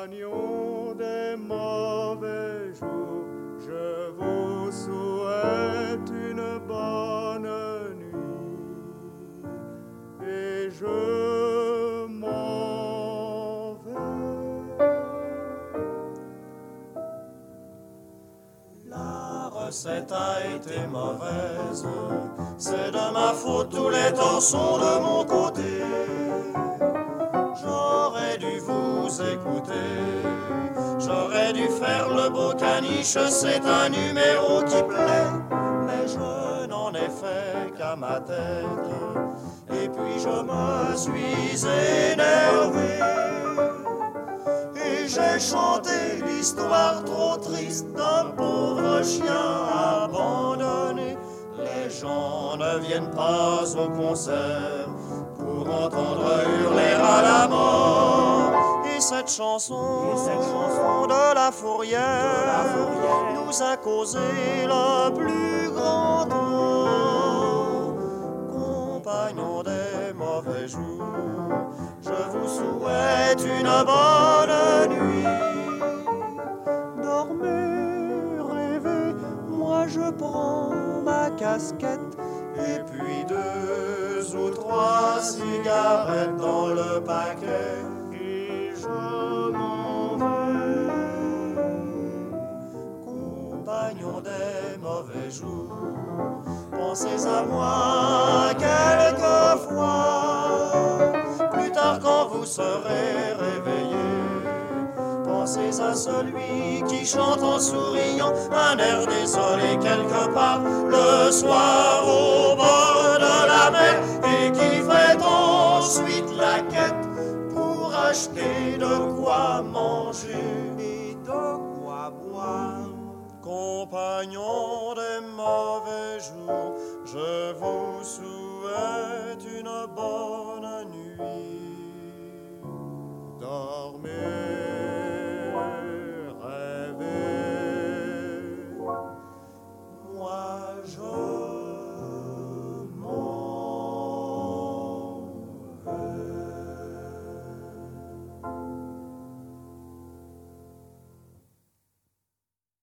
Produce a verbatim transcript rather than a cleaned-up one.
Compagnons des mauvais jours, je vous souhaite une bonne nuit et je m'en vais. La recette a été mauvaise, c'est de ma faute, tous les torts sont de mon côté. J'aurais dû vous écouter, j'aurais dû faire le beau caniche, c'est un numéro qui plaît, mais je n'en ai fait qu'à ma tête, et puis je me suis énervé, et j'ai chanté l'histoire trop triste d'un pauvre chien abandonné. Les gens ne viennent pas au concert pour entendre hurler à la mort. Et cette chanson, Et cette chanson de la fourrière, de la fourrière nous a causé le plus grand tort. Compagnons des mauvais jours, je vous souhaite une bonne nuit. Dormez, rêvez, moi je prends ma casquette et puis deux ou trois cigarettes dans le paquet et je m'en vais. Compagnons des mauvais jours, pensez à moi quelquefois, plus tard quand vous serez réveillés. Pensez à celui qui chante en souriant un air désolé quelque part le soir au bord de la mer et qui fait ensuite la quête pour acheter de quoi manger et de quoi boire. Compagnons des mauvais jours, je vous souhaite une bonne nuit. Dormez.